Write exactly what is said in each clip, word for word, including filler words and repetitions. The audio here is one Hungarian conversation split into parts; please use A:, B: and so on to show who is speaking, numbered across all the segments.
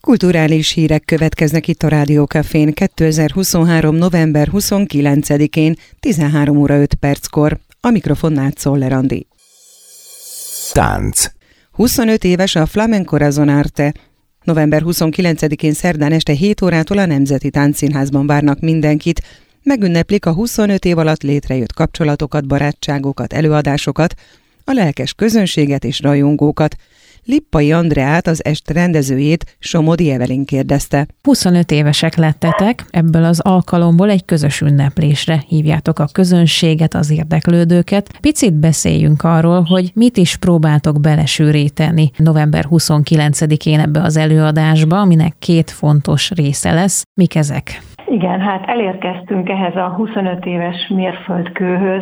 A: Kulturális hírek következnek itt a Rádió Cafén kétezer-huszonhárom. november huszonkilencedikén tizenhárom óra öt perckor. A mikrofonnál Czoller Andi.
B: Tánc.
A: huszonöt éves a Flamenco Razonarte. november huszonkilencedikén szerdán este hét órától a Nemzeti Táncszínházban várnak mindenkit. Megünneplik a huszonöt év alatt létrejött kapcsolatokat, barátságokat, előadásokat, a lelkes közönséget és rajongókat. Lippai Andreát, az est rendezőjét Somodi Evelyn kérdezte.
C: huszonöt évesek lettetek, ebből az alkalomból egy közös ünneplésre hívjátok a közönséget, az érdeklődőket. Picit beszéljünk arról, hogy mit is próbáltok belesűríteni november huszonkilencedikén ebbe az előadásba, aminek két fontos része lesz. Mik ezek?
D: Igen, hát elérkeztünk ehhez a huszonöt éves mérföldkőhöz,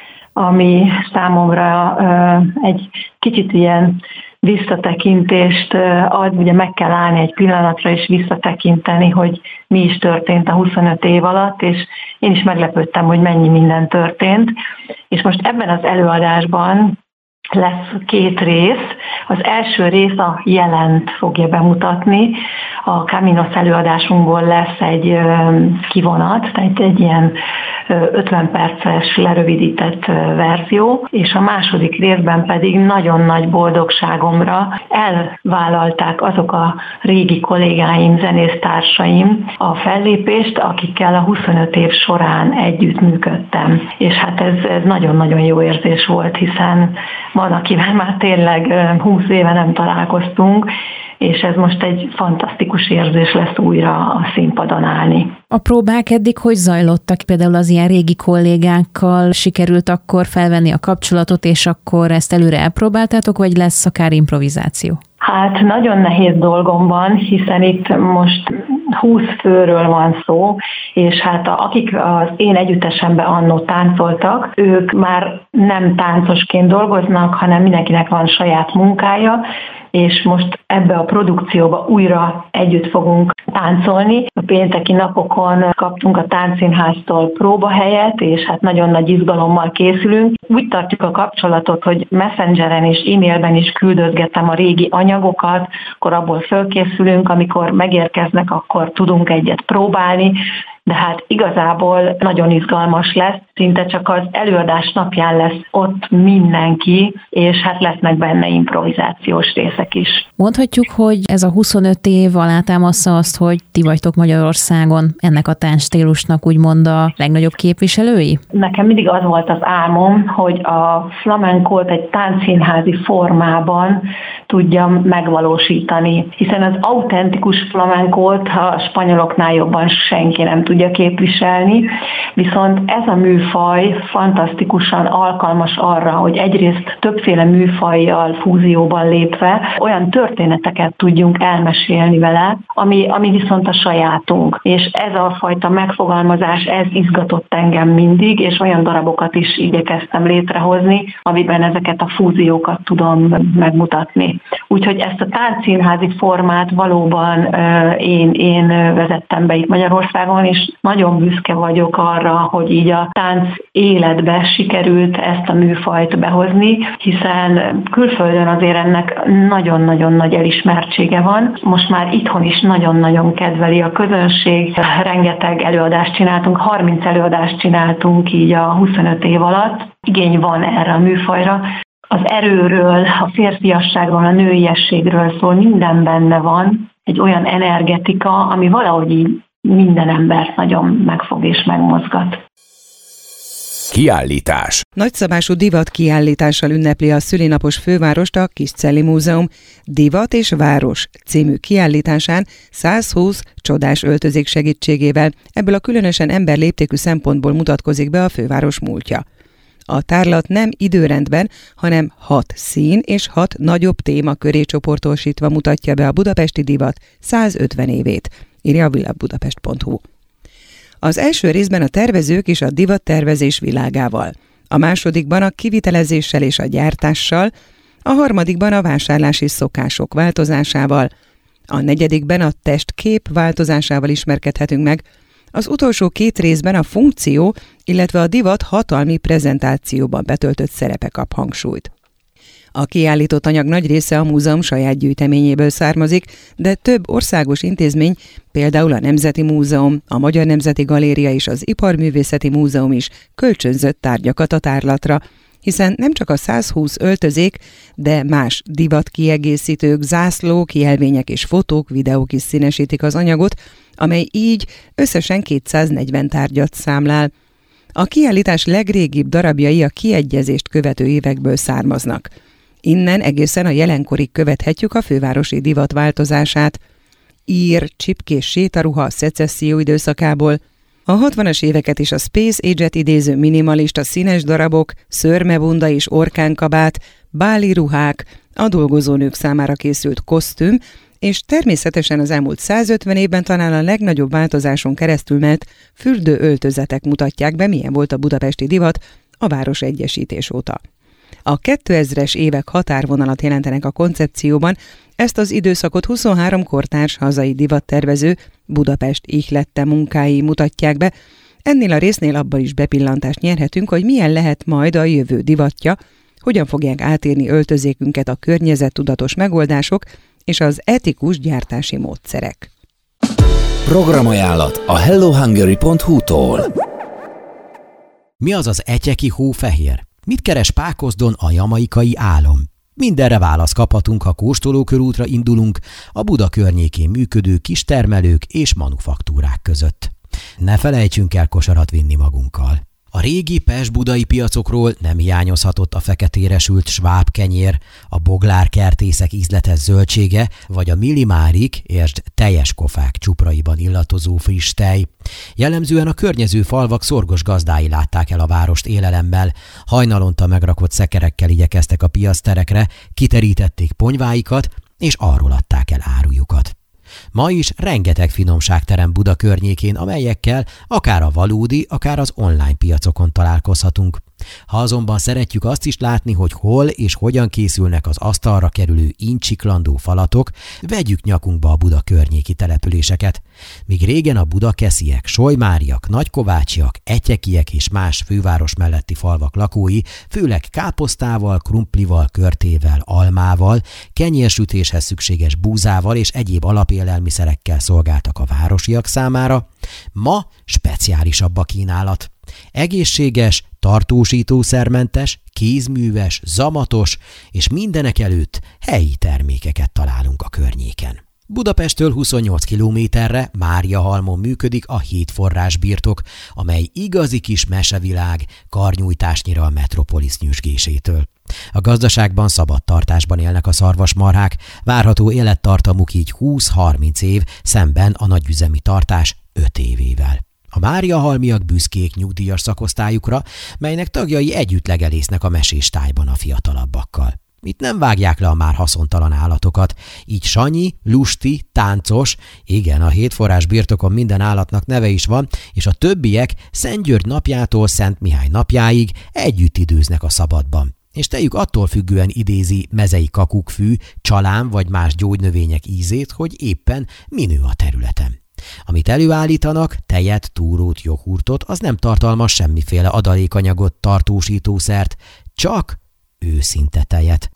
D: ami számomra uh, egy kicsit ilyen visszatekintést ad, ugye meg kell állni egy pillanatra és visszatekinteni, hogy mi is történt a huszonöt év alatt, és én is meglepődtem, hogy mennyi minden történt. És most ebben az előadásban lesz két rész. Az első rész a jelent fogja bemutatni. A Caminos előadásunkból lesz egy kivonat, tehát egy ilyen ötven perces lerövidített verzió, és a második részben pedig nagyon nagy boldogságomra elvállalták azok a régi kollégáim, zenésztársaim a fellépést, akikkel a huszonöt év során együttműködtem. És hát ez, ez nagyon-nagyon jó érzés volt, hiszen van, akivel már tényleg húsz éve nem találkoztunk, és ez most egy fantasztikus érzés lesz újra a színpadon állni.
C: A próbák eddig hogy zajlottak? Például az ilyen régi kollégákkal sikerült akkor felvenni a kapcsolatot, és akkor ezt előre elpróbáltátok, vagy lesz akár improvizáció?
D: Hát nagyon nehéz dolgom van, hiszen itt most húsz főről van szó, és hát akik az én együttesemben annó táncoltak, ők már nem táncosként dolgoznak, hanem mindenkinek van saját munkája, és most ebbe a produkcióba újra együtt fogunk táncolni. A pénteki napokon kaptunk a Táncszínháztól próbahelyet, és hát nagyon nagy izgalommal készülünk. Úgy tartjuk a kapcsolatot, hogy Messengeren és e-mailben is küldözgetem a régi anyagokat, akkor abból fölkészülünk, amikor megérkeznek, akkor tudunk egyet próbálni, de hát igazából nagyon izgalmas lesz, szinte csak az előadás napján lesz ott mindenki, és hát lesznek benne improvizációs részek is.
C: Mondhatjuk, hogy ez a huszonöt év alátámasztja azt, hogy ti vagytok Magyarországon ennek a táncstílusnak úgymond a legnagyobb képviselői?
D: Nekem mindig az volt az álmom, hogy a flamencót egy táncszínházi formában tudjam megvalósítani, hiszen az autentikus flamencót a spanyoloknál jobban senki nem tudja képviselni, viszont ez a műfaj fantasztikusan alkalmas arra, hogy egyrészt többféle műfajjal fúzióban lépve olyan történeteket tudjunk elmesélni vele, ami, ami viszont a sajátunk. És ez a fajta megfogalmazás, ez izgatott engem mindig, és olyan darabokat is igyekeztem létrehozni, amiben ezeket a fúziókat tudom megmutatni. Úgyhogy ezt a táncszínházi formát valóban uh, én, én vezettem be itt Magyarországon, és nagyon büszke vagyok arra, hogy így a tánc életbe sikerült ezt a műfajt behozni, hiszen külföldön azért ennek nagyon-nagyon nagy elismertsége van. Most már itthon is nagyon-nagyon kedveli a közönség. Rengeteg előadást csináltunk, harminc előadást csináltunk így a huszonöt év alatt. Igény van erre a műfajra. Az erőről, a férfiasságról, a nőiességről szól, minden benne van. Egy olyan energetika, ami valahogy így minden embert nagyon megfog és megmozgat.
B: Kiállítás.
A: Nagyszabású divat kiállítással ünnepli a szülinapos fővárost a Kiscelli Múzeum. Divat és város című kiállításán százhúsz csodás öltözék segítségével ebből a különösen emberléptékű szempontból mutatkozik be a főváros múltja. A tárlat nem időrendben, hanem hat szín és hat nagyobb téma köré csoportosítva mutatja be a budapesti divat százötven évét, írja a világbudapest pont hu. Az első részben a tervezők és a divattervezés világával, a másodikban a kivitelezéssel és a gyártással, a harmadikban a vásárlási szokások változásával, a negyedikben a testkép változásával ismerkedhetünk meg, az utolsó két részben a funkció, illetve a divat hatalmi prezentációban betöltött szerepe kap hangsúlyt. A kiállított anyag nagy része a múzeum saját gyűjteményéből származik, de több országos intézmény, például a Nemzeti Múzeum, a Magyar Nemzeti Galéria és az Iparművészeti Múzeum is kölcsönzött tárgyakat a tárlatra, hiszen nem csak a százhúsz öltözék, de más divatkiegészítők, zászlók, jelvények és fotók, videók is színesítik az anyagot, amely így összesen kétszáznegyven tárgyat számlál. A kiállítás legrégibb darabjai a kiegyezést követő évekből származnak. Innen egészen a jelenkorig követhetjük a fővárosi divat változását. Ír, csipkés sétaruha a szecesszió időszakából, a hatvanas éveket is a Space Age-et idéző minimalista színes darabok, szőrmebunda és orkánkabát, báli ruhák, a dolgozónők számára készült kosztüm, és természetesen az elmúlt százötven évben talán a legnagyobb változáson keresztül ment fürdőöltözetek mutatják be, milyen volt a budapesti divat a városegyesítés óta. A kétezres évek határvonalat jelentenek a koncepcióban, ezt az időszakot huszonhárom kortárs hazai divattervező Budapest ihlette munkái mutatják be. Ennél a résznél abban is bepillantást nyerhetünk, hogy milyen lehet majd a jövő divatja, hogyan fogják átírni öltözékünket a környezettudatos megoldások és az etikus gyártási módszerek.
B: Programajánlat a hello hungary pont hu-tól.
E: Mi az az etyeki hófehér? Mit keres Pákozdon a jamaikai álom? Mindenre választ kaphatunk, ha kóstolókörútra indulunk a Buda környékén működő kistermelők és manufaktúrák között. Ne felejtsünk el kosarat vinni magunkkal. A régi pest-budai piacokról nem hiányozhatott a feketére sült sváb kenyér, a boglár kertészek ízletes zöldsége, vagy a millimárik, értsd teljes kofák csupraiban illatozó friss tej. Jellemzően a környező falvak szorgos gazdái látták el a várost élelemmel, hajnalonta megrakott szekerekkel igyekeztek a piacterekre, kiterítették ponyváikat, és arról adták el árujukat. Ma is rengeteg finomság terem Buda környékén, amelyekkel akár a valódi, akár az online piacokon találkozhatunk. Ha azonban szeretjük azt is látni, hogy hol és hogyan készülnek az asztalra kerülő incsiklandó falatok, vegyük nyakunkba a Buda környéki településeket. Míg régen a budakesziek, solymáriak, nagykovácsiak, etyekiek és más főváros melletti falvak lakói főleg káposztával, krumplival, körtével, almával, kenyérsütéshez szükséges búzával és egyéb alapélelmiszerekkel szolgáltak a városiak számára, ma speciálisabb a kínálat. Egészséges, tartósítószermentes, kézműves, zamatos és mindenek előtt helyi termékeket találunk a környéken. Budapesttől huszonnyolc kilométerre Máriahalmon működik a Hétforrás birtok, amely igazi kis mesevilág karnyújtásnyira a Metropolis nyüzsgésétől. A gazdaságban szabad tartásban élnek a szarvasmarhák, várható élettartamuk így húsz-harminc év, szemben a nagyüzemi tartás öt évével. A máriahalmiak büszkék nyugdíjas szakosztályukra, melynek tagjai együtt legelésznek a mesés tájban a fiatalabbakkal. Itt nem vágják le a már haszontalan állatokat, így Sanyi, lusti, táncos, igen, a Hétforrás birtokon minden állatnak neve is van, és a többiek Szent György napjától Szent Mihály napjáig együtt időznek a szabadban. És tejük attól függően idézi mezei kakukkfű, csalám vagy más gyógynövények ízét, hogy éppen minő a területen. Amit előállítanak, tejet, túrót, joghurtot, az nem tartalmaz semmiféle adalékanyagot, tartósítószert, csak őszinte tejet.